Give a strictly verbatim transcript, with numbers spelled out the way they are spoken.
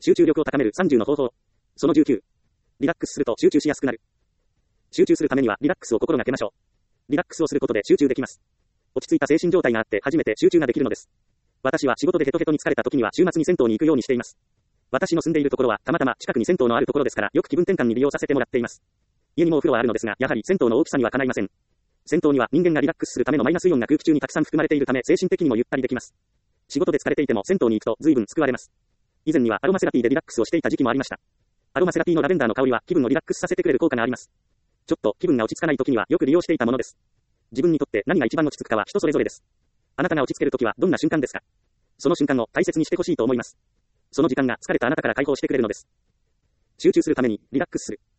集中力を高めるさんじゅうの方法。そのじゅうきゅう。リラックスすると集中しやすくなる。集中するためにはリラックスを心がけましょう。リラックスをすることで集中できます。落ち着いた精神状態があって初めて集中ができるのです。私は仕事でヘトヘトに疲れた時には週末に銭湯に行くようにしています。私の住んでいるところはたまたま近くに銭湯のあるところですからよく気分転換に利用させてもらっています。家にもお風呂はあるのですが、やはり銭湯の大きさにはかないません。銭湯には人間がリラックスするためのマイナスイオンが空気中にたくさん含まれているため精神的にもゆったりできます。仕事で疲れていても銭湯に行くと随分救われます。以前にはアロマセラピーでリラックスをしていた時期もありました。アロマセラピーのラベンダーの香りは気分をリラックスさせてくれる効果があります。ちょっと気分が落ち着かない時にはよく利用していたものです。自分にとって何が一番落ち着くかは人それぞれです。あなたが落ち着ける時はどんな瞬間ですか？その瞬間を大切にしてほしいと思います。その時間が疲れたあなたから解放してくれるのです。集中するためにリラックスする。